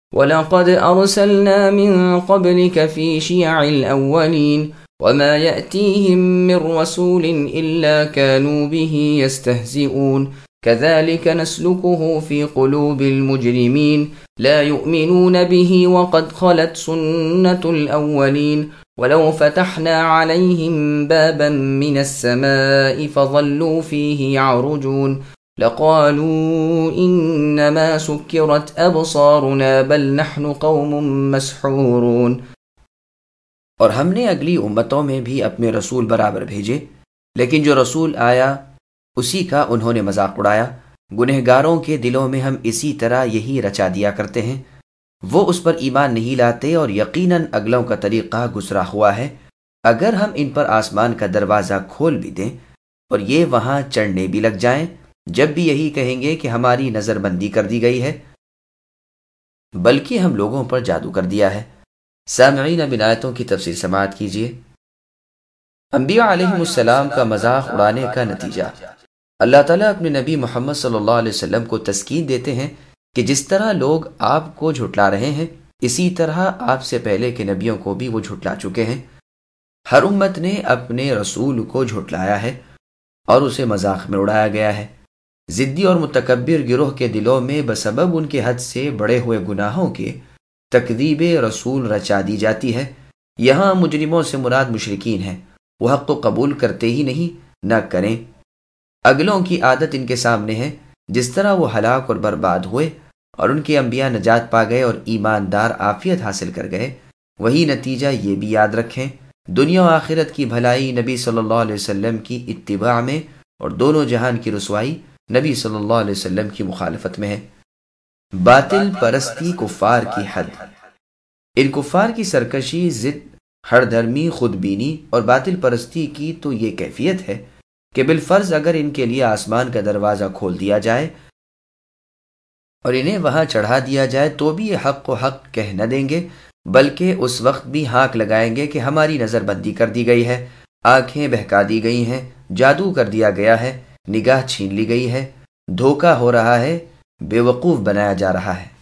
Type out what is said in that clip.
وَلَقَدْ أَرْسَلْنَا مِن قَبْلِكَ فِي شِيَعِ الْأَوَّلِينَ وَمَا يَأْتِيهِم مِّن رَّسُولٍ إِلَّا كَانُوا بِهِ يَسْتَهْزِئُونَ كَذَلِكَ نَسْلُكُهُ فِي قُلُوبِ الْمُجْرِمِينَ لَا يُؤْمِنُونَ بِهِ وَقَدْ خَلَتْ سُنَّةُ الْأَوَّلِينَ وَلَوْ فَتَحْنَا عَلَيْهِم بَابًا مِّنَ السَّمَاءِ فَظَلُّوا فِيهِ يَعْرُجُونَ لَقَالُوا إِنَّمَا سُكِّرَتْ أَبْصَارُنَا بَلْ نَحْنُ قَوْمٌ مَّسْحُورُونَ۔ اور ہم نے اگلی امتوں میں بھی اپنے رسول برابر بھیجے، لیکن جو رسول آیا اسی کا انہوں نے مذاق اڑایا۔ گنہگاروں کے دلوں میں ہم اسی طرح یہی رچا دیا کرتے ہیں، وہ اس پر ایمان نہیں لاتے، اور یقیناً اگلوں کا طریقہ گزرا ہوا ہے۔ اگر ہم ان پر آسمان کا دروازہ کھول بھی دیں اور یہ وہاں چڑھنے بھی لگ جائیں، جب بھی یہی کہیں گے کہ ہماری نظر بندی کر دی گئی ہے، بلکہ ہم لوگوں پر جادو کر دیا ہے۔ سامعین، اب ان آیتوں کی تفسیر سماعت کیجیے۔ انبیاء علیہم السلام کا مذاق اڑانے کا نتیجہ۔ اللہ تعالیٰ اپنے نبی محمد صلی اللہ علیہ وسلم کو تسکین دیتے ہیں کہ جس طرح لوگ آپ کو جھٹلا رہے ہیں، اسی طرح آپ سے پہلے کے نبیوں کو بھی وہ جھٹلا چکے ہیں۔ ہر امت نے اپنے رسول کو جھٹلایا ہے اور اسے مذاق میں اڑایا گیا ہے۔ ضدی اور متکبر گروہ کے دلوں میں بسبب ان کے حد سے بڑے ہوئے گناہوں کے تکذیب رسول رچا دی جاتی ہے۔ یہاں مجرموں سے مراد مشرکین ہیں، وہ حق کو قبول کرتے ہی نہیں، نہ کریں۔ اگلوں کی عادت ان کے سامنے ہے، جس طرح وہ ہلاک اور برباد ہوئے اور ان کے انبیاء نجات پا گئے اور ایماندار عافیت حاصل کر گئے، وہی نتیجہ یہ بھی یاد رکھیں۔ دنیا و آخرت کی بھلائی نبی صلی اللہ علیہ وسلم کی اتباع میں، اور دونوں جہان کی رسوائی نبی صلی اللہ علیہ وسلم کی مخالفت میں ہے۔ باطل پرستی کفار کی حد۔ ان کفار کی سرکشی، ضد، ہر دھرمی، خود بینی اور باطل پرستی کی تو یہ کیفیت ہے کہ بالفرض اگر ان کے لیے آسمان کا دروازہ کھول دیا جائے اور انہیں وہاں چڑھا دیا جائے تو بھی یہ حق کو حق کہہ نہ دیں گے، بلکہ اس وقت بھی ہانک لگائیں گے کہ ہماری نظر بندی کر دی گئی ہے، آنکھیں بہکا دی گئی ہیں، جادو کر دیا گیا ہے، نگاہ چھین لی گئی ہے، دھوکہ ہو رہا ہے، بے وقوف بنایا جا رہا ہے۔